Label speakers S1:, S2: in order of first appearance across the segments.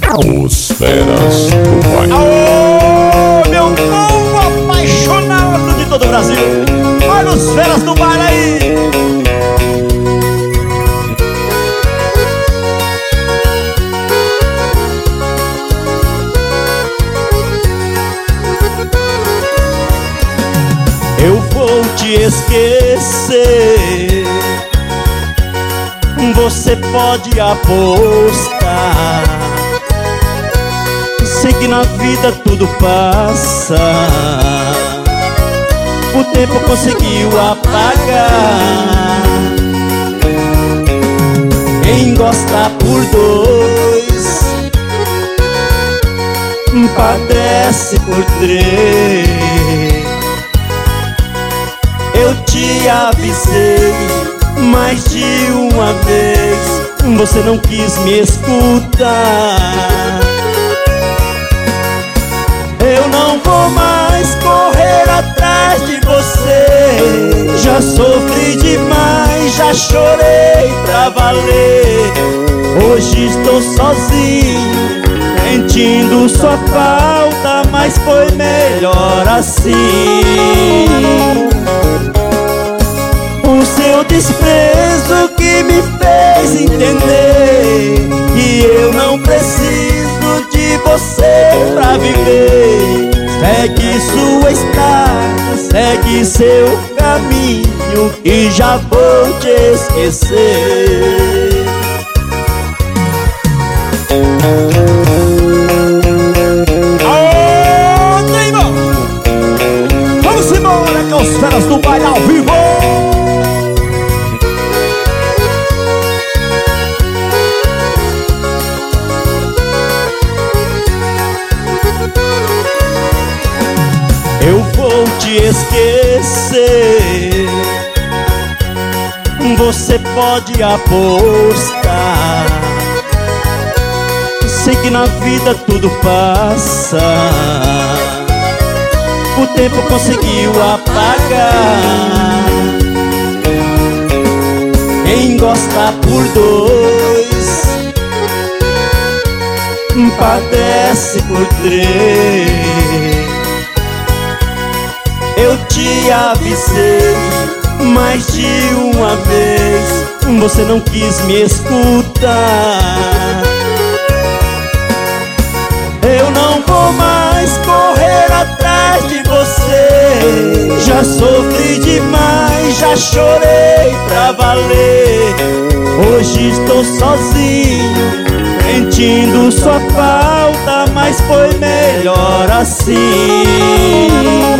S1: Os feras do baile.
S2: Aô, meu povo apaixonado de todo o Brasil. Olha os feras do baile aí. Eu vou te esquecer, você pode apostar. Sei que na vida tudo passa, o tempo conseguiu apagar. Quem gosta por dois padece por três. Eu te avisei mais de uma vez, você não quis me escutar. Eu não vou mais correr atrás de você. Já sofri demais, já chorei pra valer. Hoje estou sozinho, sentindo sua falta, mas foi melhor assim. O seu desprezo que me fez entender que eu não preciso de você pra viver. Segue sua estrada, segue seu caminho e já vou te esquecer. Aô, Neymar! Vamos embora com os feras do baile ao vivo! Eu vou te esquecer, você pode apostar. Sei que na vida tudo passa, o tempo conseguiu apagar. Quem gosta por dois padece por três. Eu te avisei mais de uma vez, você não quis me escutar. Eu não vou mais correr atrás de você. Já sofri demais, já chorei pra valer. Hoje estou sozinho, sentindo sua falta, mas foi melhor assim.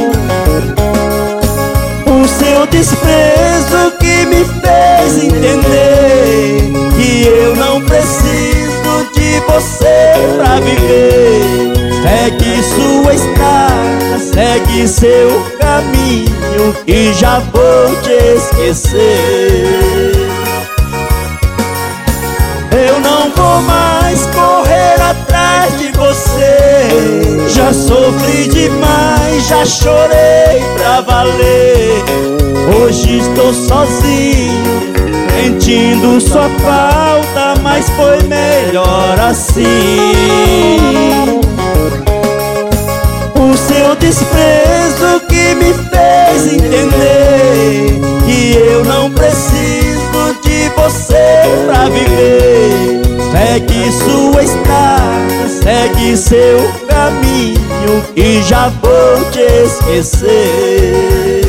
S2: O seu desprezo que me fez entender que eu não preciso de você pra viver. Segue sua estrada, segue seu caminho e já vou te esquecer. Eu não vou mais correr atrás de você. Já sofri demais, já chorei pra valer. Hoje estou sozinho, sentindo sua falta, mas foi melhor assim. O seu desprezo que me fez entender que eu não preciso de você pra viver. Segue sua estrada, segue seu caminho e já vou te esquecer.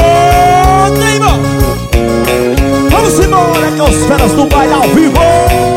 S2: Aô, Neymar! Vamos embora com os feras do baile ao vivo!